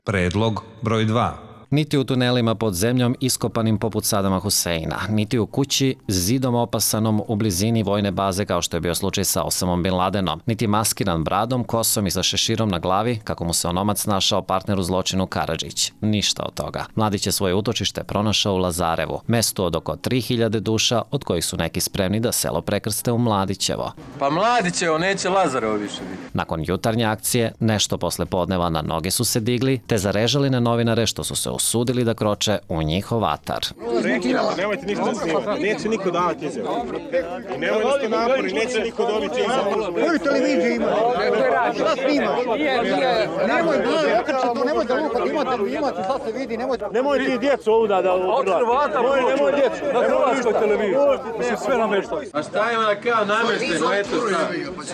Predlog broj 2. Niti u tunelima pod zemljom iskopanim poput Sadama Huseina, niti u kući zidom opasanom u blizini vojne baze kao što je bio slučaj sa Osamom Bin Ladenom, niti maskiran bradom, kosom i sa šeširom na glavi kako mu se onomac našao partner u zločinu Karadžić. Ništa od toga. Mladić je svoje utočište pronašao u Lazarevu, mestu od oko 3000 duša, od kojih su neki spremni da selo prekrste u Mladićevo. Pa Mladićevo, neće Lazarevo više biti. Nakon jutarnje akcije, nešto posle podneva na noge su se digli, te zarežali na novinare što su se usudili da kroče u njihov atar. Nemojte ništa snimati, neće niko davati izjavu. Nemoj da ste napori, neće niko dobiti izjavu. Koju televiziju ima? Šta snima? Nemoj da lupat, imate, sad se vidi, nemoj... Nemoj ti djecu ovuda da odgledati. Nemoj djecu. Na Hrvatskoj televiziji. Mislim, sve nameštali. A šta ima kao namešteno, eto šta.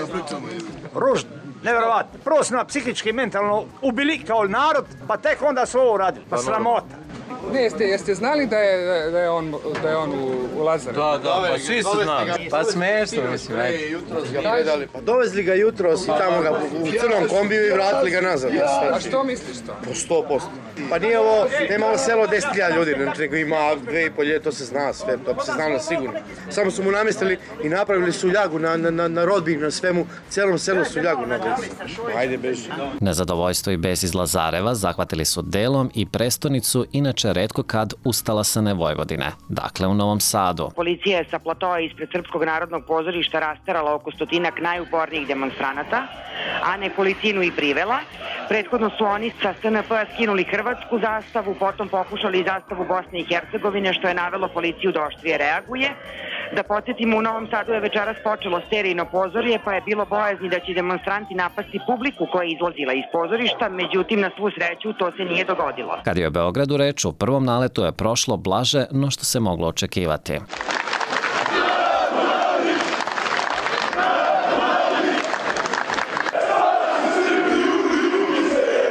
Ružno, nevjerovatno. Prvo smo psihički i mentalno ubili kao narod, pa tek onda su ovo uradili. Pa sramota. Jeste znali da je on u Lazarevu? Da, pa svi su znali. Pa smiješno, mislim, Pa dovezli ga jutros i tamo ga u crnom kombiju i vratili ga nazad. A što misliš to? Po 100%. Pa nije ovo, nema ovo selo 10.000 ljudi, nego ima 2.500, to se zna sve, to se znalo sigurno. Samo su mu namestili i napravili su ljagu na rodbini, na svemu, celom selu su ljagu napravili. Ajde, beži. Nezadovoljstvo i bes iz Lazareva zahvatili su delom i prestonicu, inače retko kad ustalasane Vojvodine, dakle u Novom Sadu. Policija je sa platoa ispred Srpskog narodnog pozorišta rasterala oko 100 najupornijih demonstranata, a nekolicinu i privela. Prethodno su oni sa SNP-a skinuli hrvatsku zastavu, potom pokušali zastavu Bosne i Hercegovine, što je navelo policiju da oštrije reaguje. Da podsjetimo, u Novom Sadu je večeras počelo sterijno pozorje, pa je bilo bojazni da će demonstranti napasti publiku koja je izlazila iz pozorišta, međutim, na svu sreću, to se nije dogodilo. Kad je o Beogradu reč, u prvom naletu je prošlo blaže no što se moglo očekivati.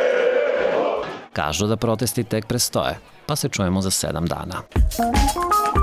Kažu da protesti tek prestoje, pa se čujemo za 7 dana.